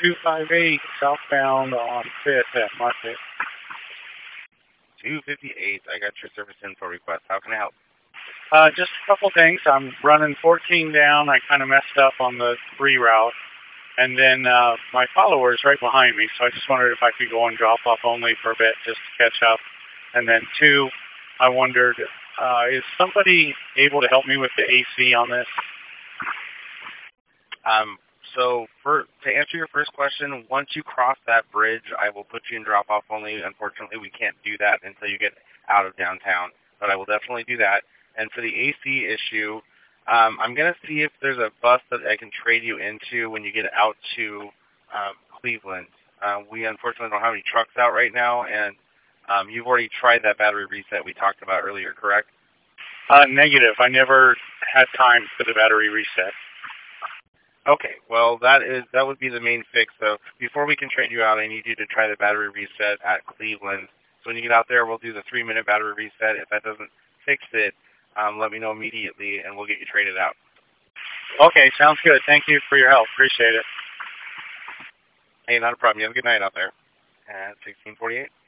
258 southbound on 5th at Market. 258. I got your service info request. How can I help? Just a couple things. I'm running 14 down. I kind of messed up on the reroute. And then my follower is right behind me, so I just wondered if I could go on drop-off only for a bit just to catch up. And then 2, I wondered, is somebody able to help me with the AC on this? So to answer your first question, once you cross that bridge, I will put you in drop-off only. Unfortunately, we can't do that until you get out of downtown, but I will definitely do that. And for the AC issue, I'm going to see if there's a bus that I can trade you into when you get out to Cleveland. We unfortunately don't have any trucks out right now, and you've already tried that battery reset we talked about earlier, correct? Negative. I never had time for the battery reset. Okay, well, that would be the main fix. So before we can trade you out, I need you to try the battery reset at Cleveland. So when you get out there, we'll do the 3-minute battery reset. If that doesn't fix it, let me know immediately, and we'll get you traded out. Okay, sounds good. Thank you for your help. Appreciate it. Hey, not a problem. You have a good night out there. At 1648.